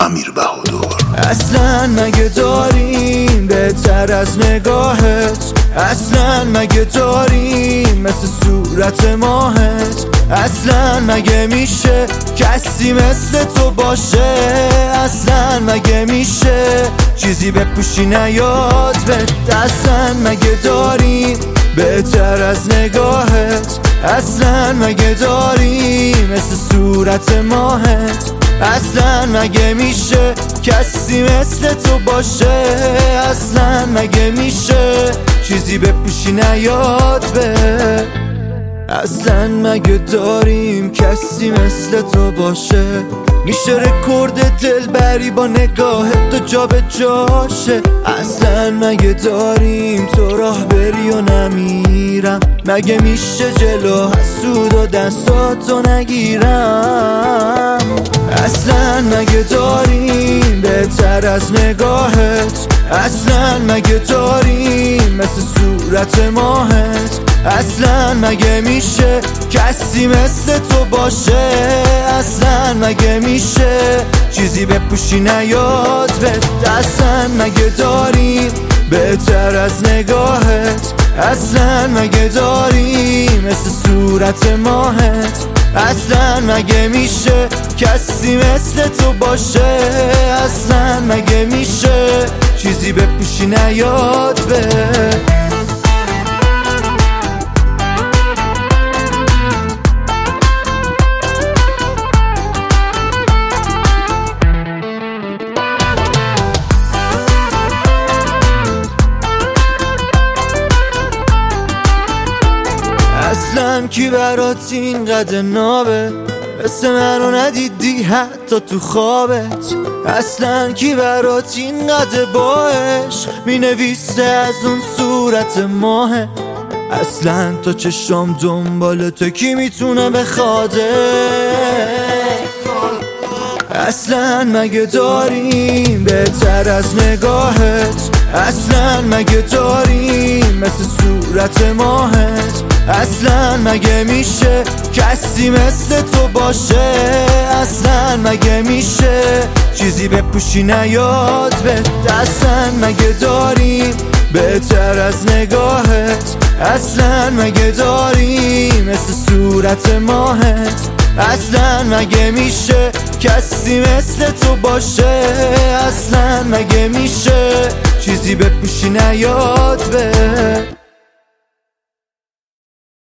امیر بهادر. اصلا مگه داریم بهتر از نگاهت؟ اصلا مگه داریم مثل صورت ماهت؟ اصلا مگه میشه کسی مثل تو باشه؟ اصلا مگه میشه چیزی بپوشی نیاد بهت؟ اصلا مگه داریم بهتر از نگاهت؟ اصلا مگه داریم مثل صورت ماهت؟ اصلا مگه میشه کسی مثل تو باشه؟ اصلا مگه میشه چیزی بپوشی نیاد بهت؟ اصلا مگه داریم کسی مثل تو باشه؟ میشه رکورد دلبری با نگاه تو جا به جاشه؟ اصلا مگه داریم تو راه بری و نمیرم؟ مگه میشه جلو حسود و دستاتو نگیرم؟ اصلا مگه داریم بهتر از نگاهت؟ اصلا مگه داریم مثل صورت ماهت؟ اصلا مگه میشه کسی مثل تو باشه؟ اصلا مگه میشه چیزی بپوشی نیاد بهت؟ اصلا مگه داریم بهتر از نگاهت؟ اصلا مگه داریم مثل صورت ماهت؟ اصلا مگه میشه کسی مثل تو باشه؟ اصلا مگه میشه چیزی بپوشی نیاد بهت؟ اصلا کی برات اینقدر نابه مثل منو ندیدی حتی تو خوابت؟ اصلا کی برات اینقدر با عشق مینویسه از اون صورت ماهه؟ اصلا تو چشم دنبال تو کی میتونه بخواده؟ اصلا مگه داریم بهتر از نگاهت؟ اصلا مگه داریم مثل صورت ماهت؟ اصلا مگه میشه کسی مثل تو باشه؟ اصلا مگه میشه چیزی بپوشی نیاد بهت؟ اصلا مگه داریم بهتر از نگاهت؟ اصلا مگه داریم مثل صورت ماهت؟ اصلا مگه میشه کسی مثل تو باشه؟ اصلا مگه میشه چیزی بپوشی نیاد بهت؟